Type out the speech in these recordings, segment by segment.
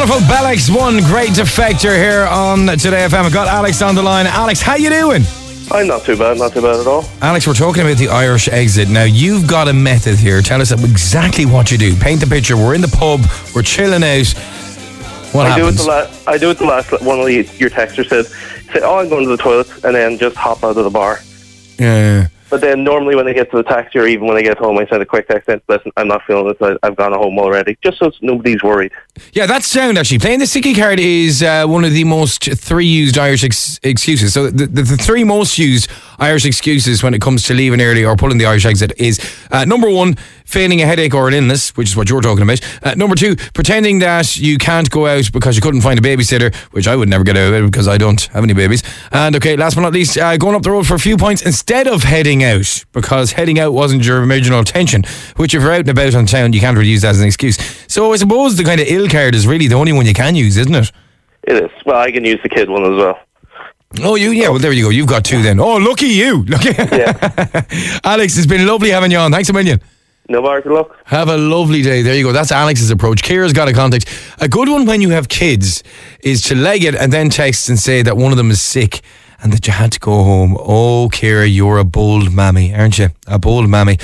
Wonderful Bellex One, great defector here on Today FM. I've got Alex on the line. Alex, how you doing? I'm not too bad at all. Alex, we're talking about the Irish exit. Now, you've got a method here. Tell us exactly what you do. Paint the picture. We're in the pub. We're chilling out. What happens? I do it the last one of your texters said, oh, I'm going to the toilet, and then just hop out of the bar. Yeah. But then normally when I get to the taxi or even when I get home, I send a quick text saying, listen, I'm not feeling it, I've gone home already, just so nobody's worried. Yeah, that's sound actually. Playing the sickie card is one of the most three used Irish excuses. So the three most used Irish excuses when it comes to leaving early or pulling the Irish exit is number one, feigning a headache or an illness, which is what you're talking about. Number two, pretending that you can't go out because you couldn't find a babysitter, which I would never get out of because I don't have any babies. And okay, last but not least, going up the road for a few points instead of heading out, because heading out wasn't your original intention, which if you're out and about on town, you can't really use that as an excuse. So I suppose the kind of ill card is really the only one you can use, isn't it? It is. Well, I can use the kid one as well. Oh, well, there you go. You've got two then. Oh, lucky you. Yeah. Alex, it's been lovely having you on. Thanks a million. No bar, good luck. Have a lovely day. There you go. That's Alex's approach. Kira's got a contact. A good one when you have kids is to leg it and then text and say that one of them is sick and that you had to go home. Oh, Kira, you're a bold mammy, aren't you? A bold mammy.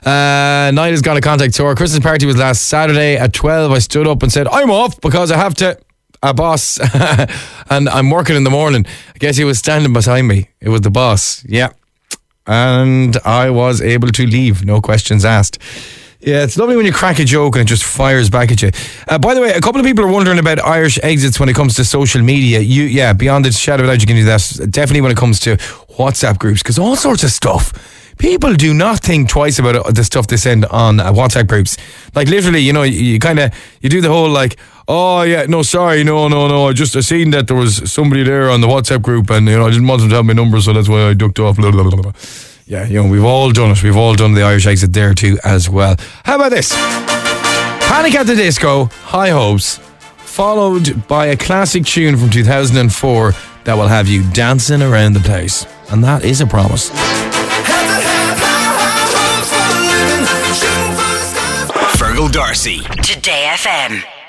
Nida's got a contact. So our Christmas party was last Saturday at 12. I stood up and said, I'm off because I have to... A boss. And I'm working in the morning. I guess he was standing beside me. It was the boss. Yeah. And I was able to leave. No questions asked. Yeah, it's lovely when you crack a joke and it just fires back at you. By the way, a couple of people are wondering about Irish exits when it comes to social media. Beyond the shadow of a doubt, you can do that. Definitely when it comes to WhatsApp groups, because all sorts of stuff. People do not think twice about the stuff they send on WhatsApp groups. Like literally, you do the whole like, oh yeah, no, sorry, no. I seen that there was somebody there on the WhatsApp group, and I didn't want them to have my number, so that's why I ducked off. Blah, blah, blah, blah. Yeah, we've all done it. We've all done the Irish exit there too as well. How about this? Panic at the Disco, High Hopes, followed by a classic tune from 2004 that will have you dancing around the place, and that is a promise. Fergal Darcy. Today FM.